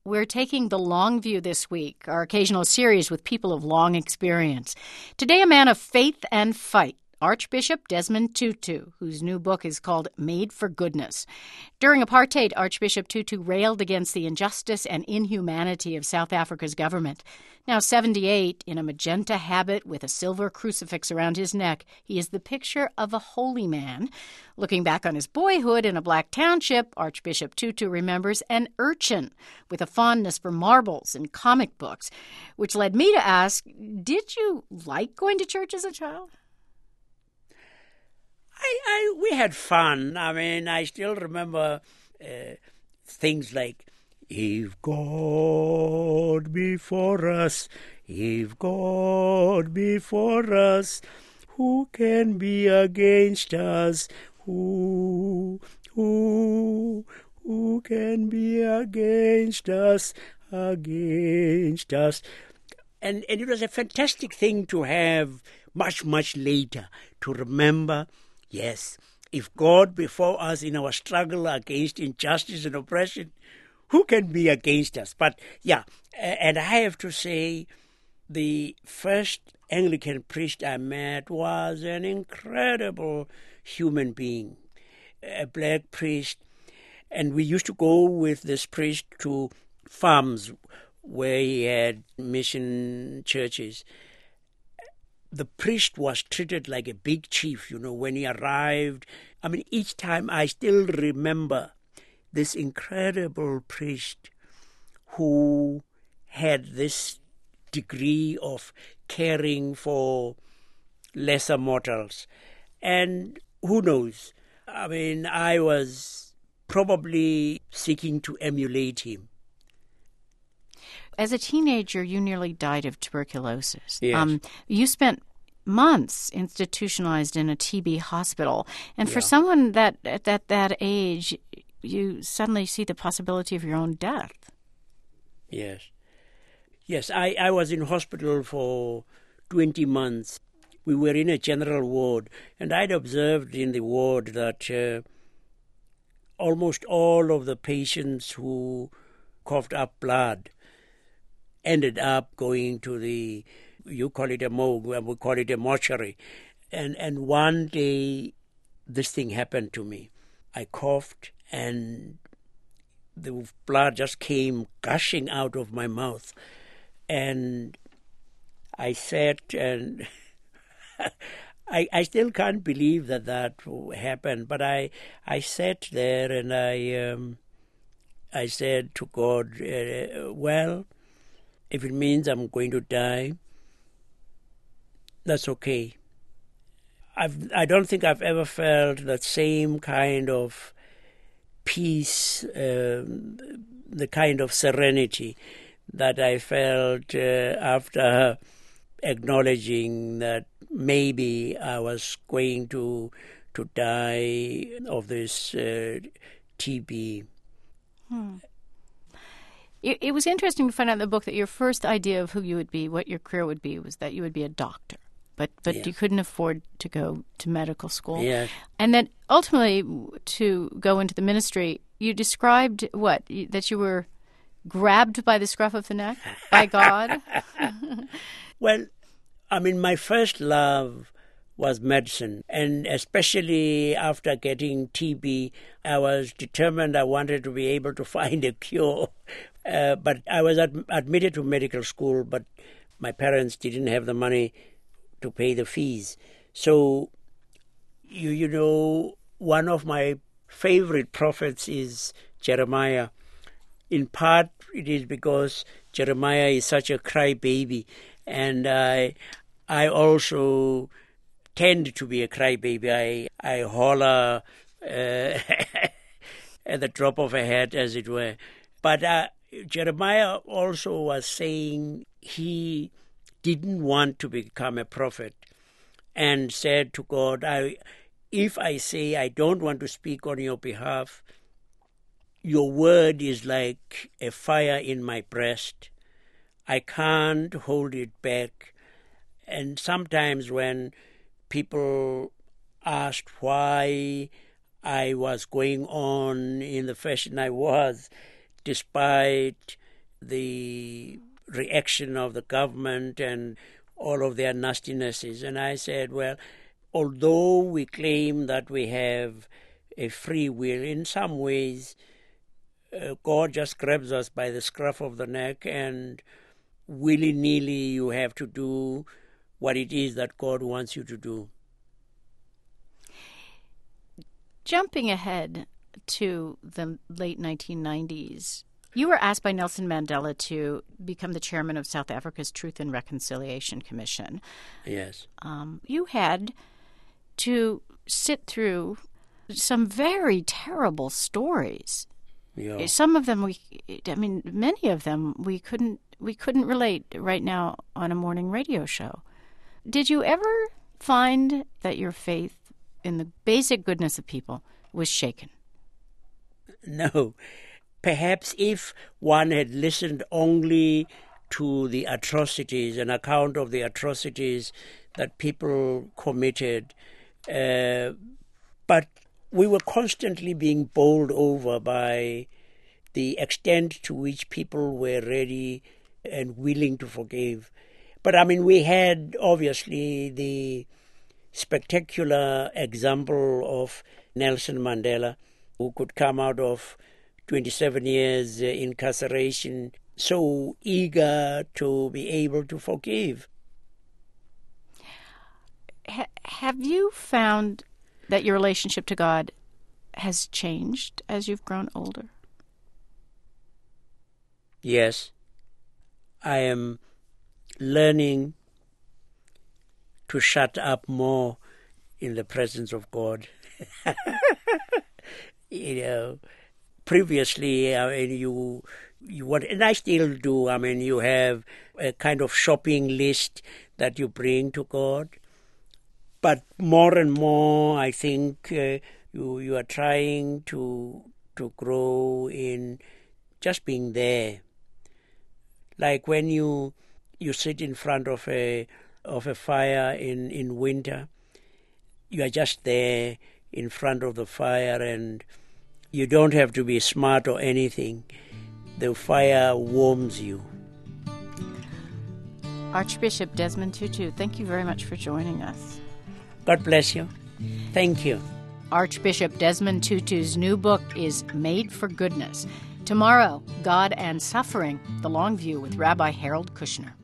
We're taking the long view this week, our occasional series with people of long experience. Today, a man of faith and fight, Archbishop Desmond Tutu, whose new book is called Made for Goodness. During apartheid, Archbishop Tutu railed against the injustice and inhumanity of South Africa's government. Now 78, in a magenta habit with a silver crucifix around his neck, he is the picture of a holy man. Looking back on his boyhood in a black township, Archbishop Tutu remembers an urchin with a fondness for marbles and comic books, which led me to ask, did you like going to church as a child? We had fun. I mean, I still remember things like, if God be for us, if God be for us, who can be against us? Who can be against us, against us? And it was a fantastic thing to have much, much later, to remember, yes, if God be for us in our struggle against injustice and oppression, who can be against us? But yeah, and I have to say, the first Anglican priest I met was an incredible human being, a black priest. And we used to go with this priest to farms where he had mission churches. The priest was treated like a big chief, when he arrived. I mean, each time I still remember this incredible priest who had this degree of caring for lesser mortals. And who knows? I mean, I was probably seeking to emulate him. As a teenager, you nearly died of tuberculosis. Yes. You spent months institutionalized in a TB hospital. And for Yeah. someone that at that age, you suddenly see the possibility of your own death. Yes. Yes, I was in hospital for 20 months. We were in a general ward, and I'd observed in the ward that almost all of the patients who coughed up blood ended up going to you call it a morgue, and we call it a mortuary. And one day, this thing happened to me. I coughed, and the blood just came gushing out of my mouth. And I sat, and I still can't believe that happened. But I sat there, and I said to God, well, if it means I'm going to die, that's okay. I don't think I've ever felt that same kind of peace, the kind of serenity that I felt after acknowledging that maybe I was going to die of this TB. It was interesting to find out in the book that your first idea of who you would be, what your career would be, was that you would be a doctor. But Yeah. you couldn't afford to go to medical school. Yes. And then ultimately to go into the ministry, you described that you were grabbed by the scruff of the neck by God? Well, I mean, my first love was medicine, and especially after getting TB, I was determined I wanted to be able to find a cure. But I was admitted to medical school, but my parents didn't have the money to pay the fees. So, you know, one of my favorite prophets is Jeremiah. In part, it is because Jeremiah is such a crybaby, and I also tend to be a crybaby. I holler at the drop of a hat, as it were. But Jeremiah also was saying he didn't want to become a prophet, and said to God, if I say I don't want to speak on your behalf, your word is like a fire in my breast. I can't hold it back. And sometimes when people asked why I was going on in the fashion I was, despite the reaction of the government and all of their nastinesses. And I said, well, although we claim that we have a free will, in some ways, God just grabs us by the scruff of the neck, and willy-nilly you have to do what it is that God wants you to do. Jumping ahead to the late 1990s, you were asked by Nelson Mandela to become the chairman of South Africa's Truth and Reconciliation Commission. Yes. You had to sit through some very terrible stories. Yeah. Some of them many of them we couldn't relate right now on a morning radio show. Did you ever find that your faith in the basic goodness of people was shaken? No. Perhaps if one had listened only to the atrocities, an account of the atrocities that people committed, but we were constantly being bowled over by the extent to which people were ready and willing to forgive. But we had obviously the spectacular example of Nelson Mandela, who could come out of 27 years incarceration so eager to be able to forgive. Have you found that your relationship to God has changed as you've grown older? Yes. I am learning to shut up more in the presence of God. Previously, you want, and I still do. You have a kind of shopping list that you bring to God. But more and more, I think you are trying to grow in just being there. Like when you sit in front of a fire in winter, you are just there in front of the fire, and you don't have to be smart or anything. The fire warms you. Archbishop Desmond Tutu, thank you very much for joining us. God bless you. Thank you. Archbishop Desmond Tutu's new book is Made for Goodness. Tomorrow, God and Suffering, The Long View with Rabbi Harold Kushner.